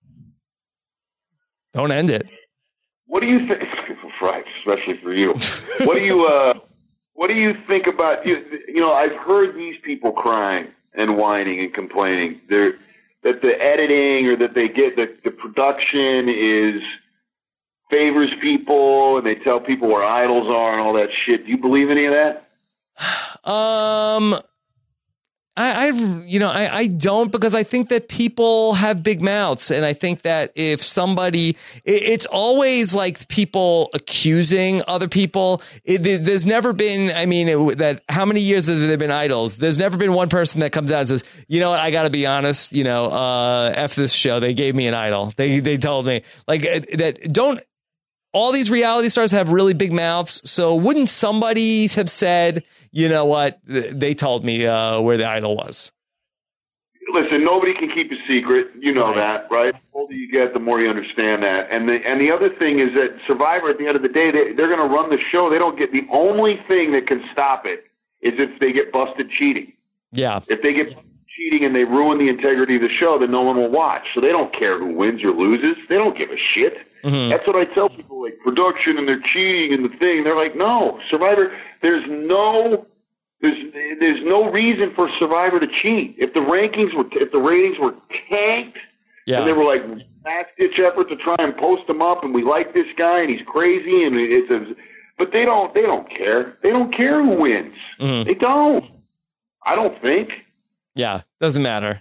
Don't end it. What do you think? Right, especially for you. What do you, uh, what do you think about, you, you know, I've heard these people crying and whining and complaining. They're, that the editing or that they get the, the production is favors people and they tell people where idols are and all that shit. Do you believe any of that? Um, I, I you know, I, I don't, because I think that people have big mouths. And I think that if somebody, it, it's always like people accusing other people. It, there's never been, I mean, it, that how many years have there been idols? There's never been one person that comes out and says, you know what, I got to be honest, you know, uh, F this show. They gave me an idol. They, they told me like that. Don't, all these reality stars have really big mouths. So wouldn't somebody have said, you know what, they told me uh, where the idol was? Listen, nobody can keep a secret. You know Right. that, right? The older you get, the more you understand that. And the and the other thing is that Survivor, at the end of the day, they, they're going to run the show. They don't get the only thing that can stop it is if they get busted cheating. Yeah. If they get cheating and they ruin the integrity of the show, then no one will watch. So they don't care who wins or loses. They don't give a shit. Mhm. That's what I tell people, like production and they're cheating and the thing. They're like, no, Survivor. There's no. There's there's no reason for Survivor to cheat. If the rankings were if the ratings were tanked, Yeah. and they were like last ditch effort to try and post him up, and we like this guy and he's crazy and it's a, but they don't they don't care. They don't care who wins. Mhm. They don't. I don't think. Yeah. Doesn't matter.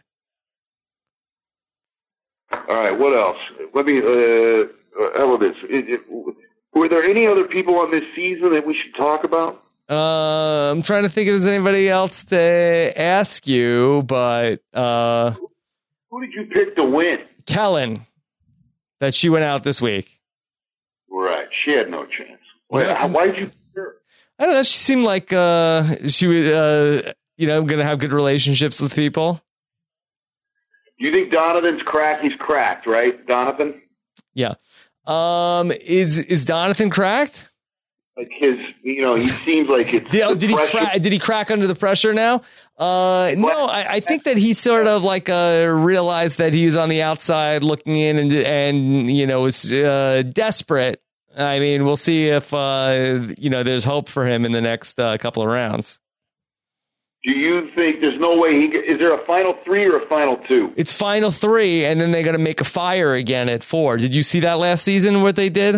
All right. What else? Let me. Uh, how about this? Is it, were there any other people on this season that we should talk about? Uh, I'm trying to think if there's anybody else to ask you, but uh, Who did you pick to win? Kellen, that she went out this week. Right. She had no chance. Why, Yeah. why did you pick her? I don't know. She seemed like uh, she was, uh, you know, going to have good relationships with people. Do you think Donovan's cracked? He's cracked, right? Donovan? Yeah. Um, is is Donathan cracked? Like his, you know, he seems like it's. Did, oh, the did he pressure- crack? Did he crack under the pressure now? Uh, no, I, I think that he sort of like uh, realized that he's on the outside looking in, and and you know was uh, desperate. I mean, we'll see if uh, you know there's hope for him in the next uh, couple of rounds. Do you think there's no way he is there a final three or a final two? It's final three, and then they got to make a fire again at four. Did you see that last season? What they did?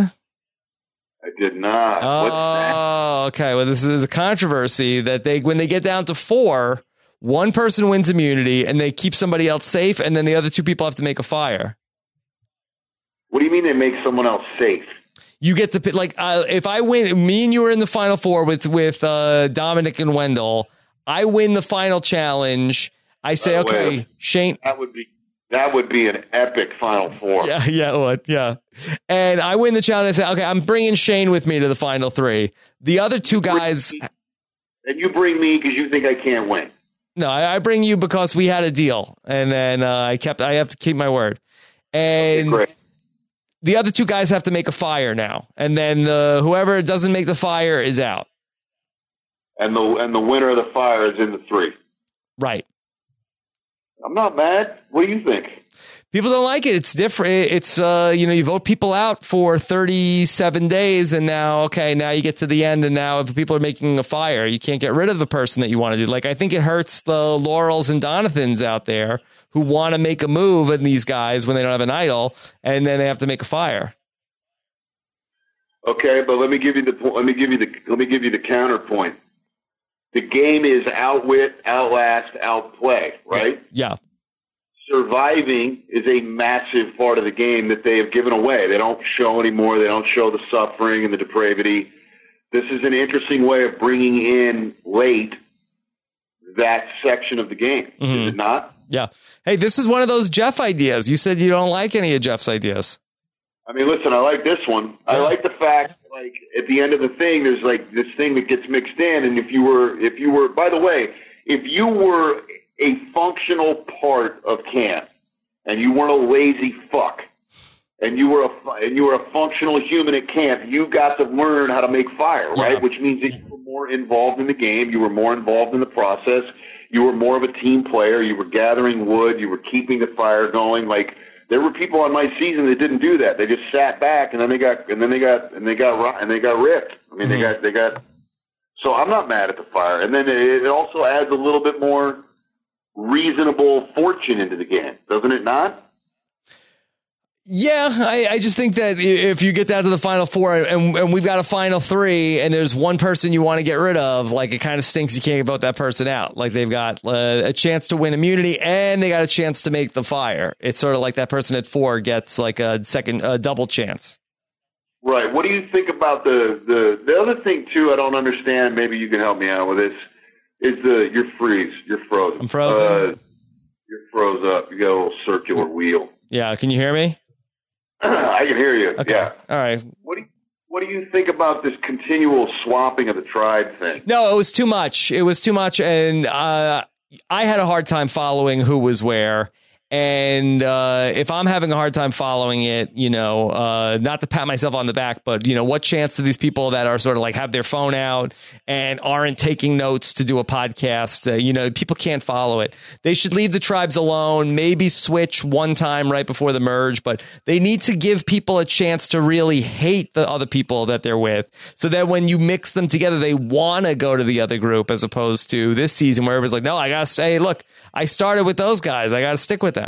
I did not. What's that? Oh, okay. Well, this is a controversy that they, when they get down to four, one person wins immunity and they keep somebody else safe, and then the other two people have to make a fire. What do you mean they make someone else safe? You get to pick, like, uh, if I win, me and you were in the final four with, with uh, Dominic and Wendell. I win the final challenge. I say, By the way, okay, Shane. That would be that would be an epic final four. Yeah, yeah, what? Yeah. And I win the challenge. I say, okay, I'm bringing Shane with me to the final three. The other two guys. And you bring me because you think I can't win. No, I, I bring you because we had a deal, and then uh, I kept. I have to keep my word. And Okay, great. the other two guys have to make a fire now, and then uh, whoever doesn't make the fire is out. And the and the winner of the fire is in the three. Right. I'm not mad. What do you think? People don't like it. It's different. It's uh, you know, you vote people out for thirty-seven days, and now okay, now you get to the end, and now if people are making a fire, you can't get rid of the person that you want to do. Like I think it hurts the Laurels and Donathans out there who want to make a move in these guys when they don't have an idol, and then they have to make a fire. Okay, but let me give you the let me give you the let me give you the counterpoint. The game is outwit, outlast, outplay, right? Yeah. Surviving is a massive part of the game that they have given away. They don't show anymore. They don't show the suffering and the depravity. This is an interesting way of bringing in late that section of the game. Mhm. Is it not? Yeah. Hey, this is one of those Jeff ideas. You said you don't like any of Jeff's ideas. I mean, listen, I like this one. I Yeah. like the fact, like, at the end of the thing, there's like this thing that gets mixed in. And if you were, if you were, by the way, if you were a functional part of camp and you weren't a lazy fuck and you were a, fu- and you were a functional human at camp, you got to learn how to make fire, right? Yeah. Which means that you were more involved in the game. You were more involved in the process. You were more of a team player. You were gathering wood. You were keeping the fire going. Like, there were people on my season that didn't do that. They just sat back, and then they got, and then they got, and they got, ro- and they got ripped. I mean, Mhm. they got, they got. So I'm not mad at the fire, and then it, it also adds a little bit more reasonable fortune into the game, doesn't it not? Yeah, I, I just think that if you get down to the final four and, and we've got a final three and there's one person you want to get rid of, like it kind of stinks you can't vote that person out. Like they've got uh, a chance to win immunity and they got a chance to make the fire. It's sort of like that person at four gets like a second, a double chance. Right. What do you think about the, the, the other thing too, I don't understand, maybe you can help me out with this, is the, you're freeze, you're frozen. I'm frozen? Uh, you're froze up. You got a little circular wheel. Yeah. Can you hear me? I can hear you. Okay. Yeah. All right. What do you, what do you think about this continual swapping of the tribe thing? No, it was too much. It was too much, and uh, I had a hard time following who was where. And uh, if I'm having a hard time following it, you know, uh, not to pat myself on the back, but, you know, what chance do these people that are sort of like have their phone out and aren't taking notes to do a podcast? Uh, you know, people can't follow it. They should leave the tribes alone, maybe switch one time right before the merge, but they need to give people a chance to really hate the other people that they're with so that when you mix them together, they want to go to the other group as opposed to this season where it was like, no, I got to say, look, I started with those guys. I got to stick with them.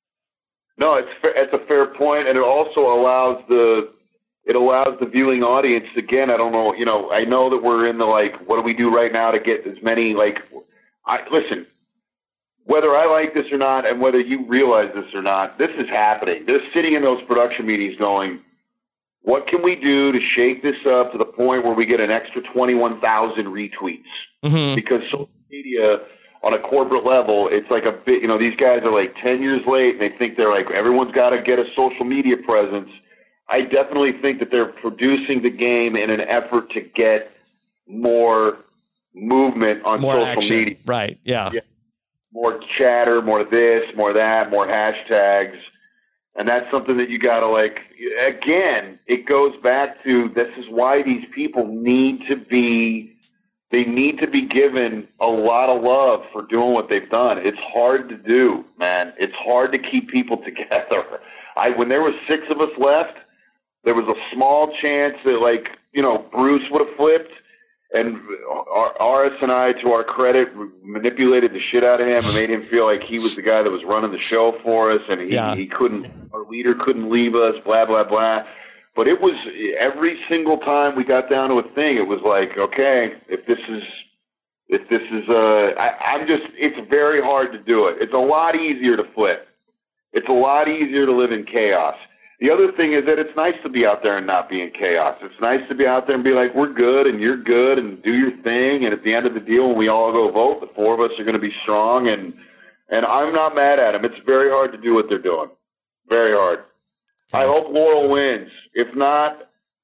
No, it's fair, it's a fair point, and it also allows the it allows the viewing audience. Again, I don't know, you know, I know that we're in the like, what do we do right now to get as many like? I listen, whether I like this or not, and whether you realize this or not, this is happening. They're sitting in those production meetings, going, "What can we do to shake this up to the point where we get an extra twenty-one thousand retweets?" Mm-hmm. Because social media, on a corporate level, it's like a bit, you know, these guys are like ten years late and they think they're like, everyone's got to get a social media presence. I definitely think that they're producing the game in an effort to get more movement on more social action. media. Right. Yeah. yeah. More chatter, more this, more that, more hashtags. And that's something that you got to like, again, it goes back to, this is why these people need to be, They need to be given a lot of love for doing what they've done. It's hard to do, man. It's hard to keep people together. I when there were six of us left, there was a small chance that, like, you know, Bruce would have flipped, and Aris and I, to our credit, manipulated the shit out of him and made him feel like he was the guy that was running the show for us, and he, yeah. he couldn't, our leader couldn't leave us, blah, blah, blah. But it was every single time we got down to a thing, it was like, okay, if this is, if this is, uh, I, I'm just, it's very hard to do it. It's a lot easier to flip. It's a lot easier to live in chaos. The other thing is that it's nice to be out there and not be in chaos. It's nice to be out there and be like, we're good and you're good and do your thing. And at the end of the deal, when we all go vote, the four of us are going to be strong. And, and I'm not mad at them. It's very hard to do what they're doing. Very hard. I hope Laurel wins. If not,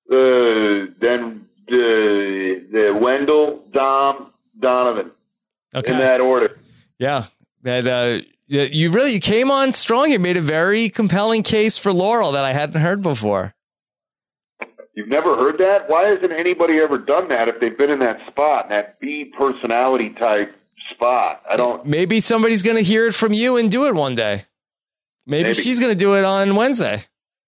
uh, then the, the Wendell, Dom, Donovan. Okay. In that order. Yeah. That uh, you really you came on strong. You made a very compelling case for Laurel that I hadn't heard before. You've never heard that? Why hasn't anybody ever done that if they've been in that spot, that B personality type spot? I don't. Maybe somebody's going to hear it from you and do it one day. Maybe, Maybe. she's going to do it on Wednesday.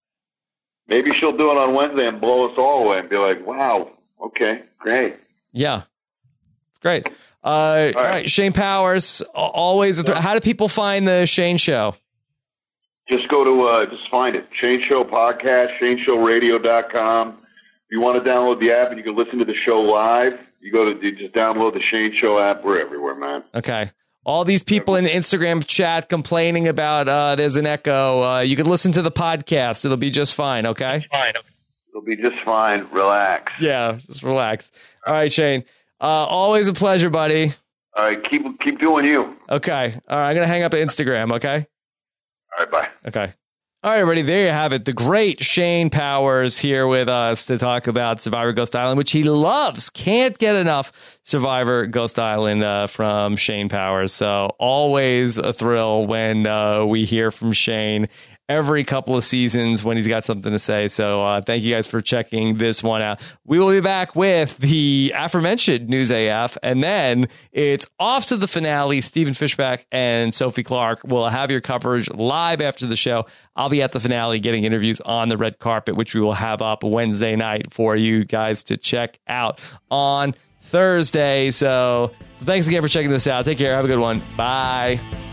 Maybe she'll do it on Wednesday and blow us all away and be like, wow, okay, great. Yeah, it's great. Uh, all, right. all right, Shane Powers, always. A th- How do people find the Shane Show? Just go to, uh, just find it. Shane Show Podcast, shane show radio dot com. If you want to download the app and you can listen to the show live, you go to, you just download the Shane Show app. We're everywhere, man. Okay. All these people in the Instagram chat complaining about uh, there's an echo. Uh, you can listen to the podcast. It'll be just fine, okay? Fine. It'll be just fine. Relax. Yeah, just relax. All right, Shane. Uh, always a pleasure, buddy. All right, keep keep doing you. Okay. All right, I'm going to hang up at Instagram, okay? All right, bye. Okay. All right, everybody, there you have it. The great Shane Powers here with us to talk about Survivor Ghost Island, which he loves. Can't get enough Survivor Ghost Island uh, from Shane Powers. So always a thrill when uh, we hear from Shane every couple of seasons when he's got something to say. So uh, thank you guys for checking this one out. We will be back with the aforementioned News A F, and then it's off to the finale. Stephen Fishbach and Sophie Clark will have your coverage live after the show. I'll be at the finale getting interviews on the red carpet, which we will have up Wednesday night for you guys to check out on Thursday. So, so thanks again for checking this out. Take care. Have a good one. Bye.